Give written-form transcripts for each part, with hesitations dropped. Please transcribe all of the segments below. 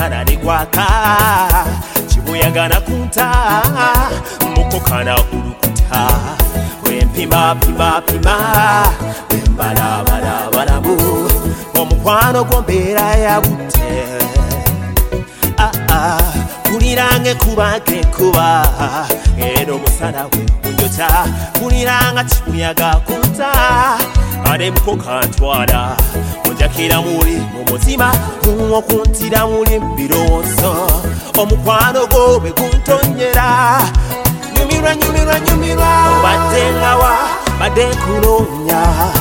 musana negwaka chibuyagana kunta mukokana kulukuta wempima pima pima wembala bala balamu omukwano gombera ya bute kulirange kubake kuba eno musana we kunjota kuliranga chibuyaga kunta ade mukokantwala onjakira muri mumutima okuntira muri biroso omukwano gobe kuntonyera nyumirwa batengawa badekuronya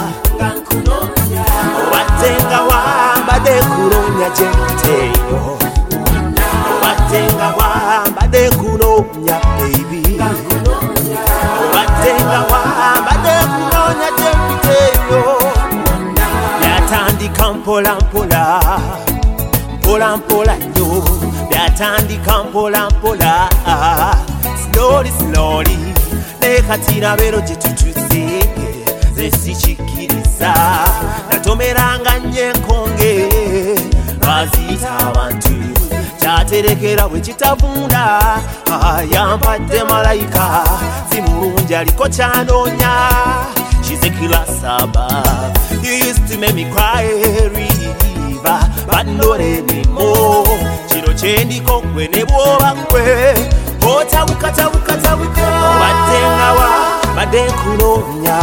batengawa badekuronya jenteyo batengawa badekuronya baby batengawa badekuronya jenteyo yatandika mpola mpola mpola mpola yo yatandika mpola mpola slowly slowly nekatira bero jitutuze zesichikiriza natomeranga nyenkonge bazita abantu chaterekera wechitavunda yampadde malayika simulungi aliko kyanonya. She's a killer saba. You used to make me cry river, but not anymore. Chino chendi kokwe nebwoba kwe otabuka batengawa badekuronya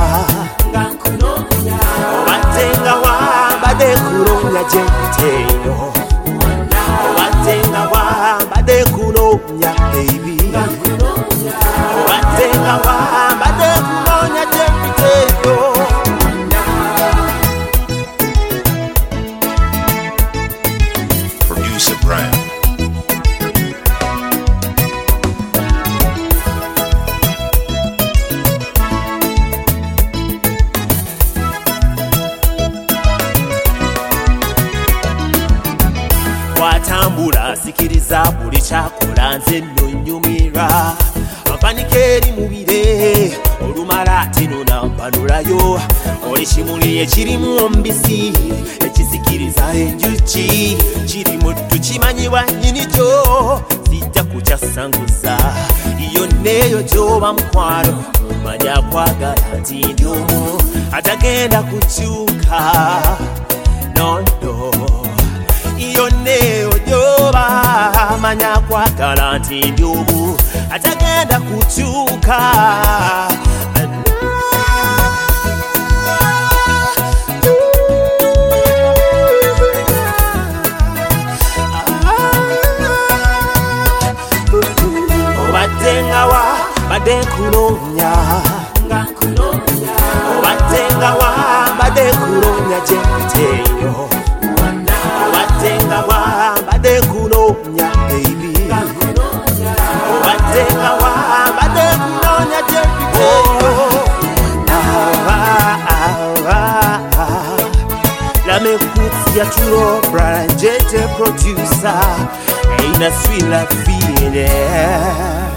batengawa badekuronya jenteyo batengawa badekuronya baby batengawa badekuronya jenteyo. Producer Brian. Watambula sikiriza buli kyakola nze nonyumira ampanikeri mubire olumala tino nampanulayo oli kimuli ekirimu ombisi ekisikiriza enjuki kiri muddu kimanyibwa nnyinigyo zijja kukyasanguza iyo neeyo gyoba mukwano manya kwagala nti ndi omu atagenda kukyuka nono iyo neeyo gyoba manya kwagala nti ndi omu atagenda kukyuka. Batengawa badekuronya batengawa badekuronya jenteyo batengawa badekuronya baby batengawa badekuronya jenteyo. La m'écoute y'a toujours Brian J.T. producer. Ain't a sweet like feeling.